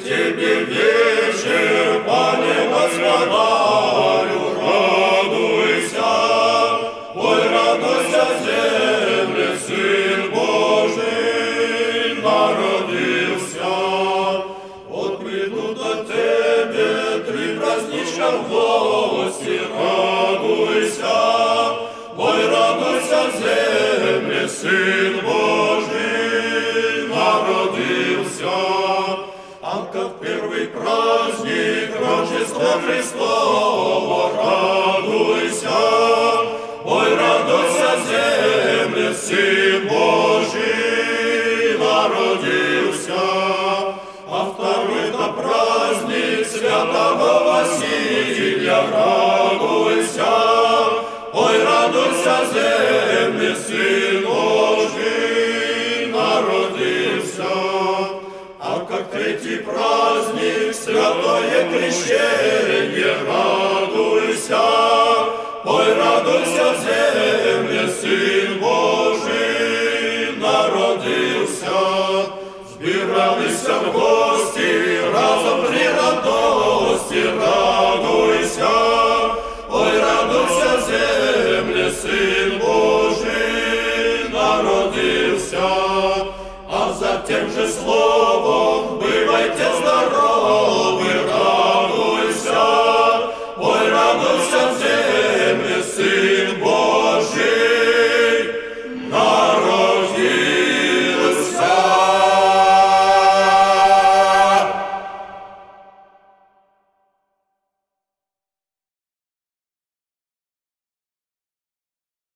Тебе вечер, Пане Господарю, радуйся, ой, радуйся, земле, Сын Божий народился. Вот придут до Тебе три праздничка в гости, радуйся, ой, радуйся, земле, Сын Божий народился. А как первый праздник Рождества Христова, радуйся, ой, радуйся, земле, Сын Божий народился. А второй-то праздник святого Василия, радуйся, ой, радуйся, земле, Сын Божий народился. А как третий праздник, святое крещение, радуйся, ой, радуйся, земле, Сын Божий народился. Збиралися в гости, разом при радости, радуйся, ой, радуйся, земле, Сын Божий народился. А за тем же словом бывайте здоровы.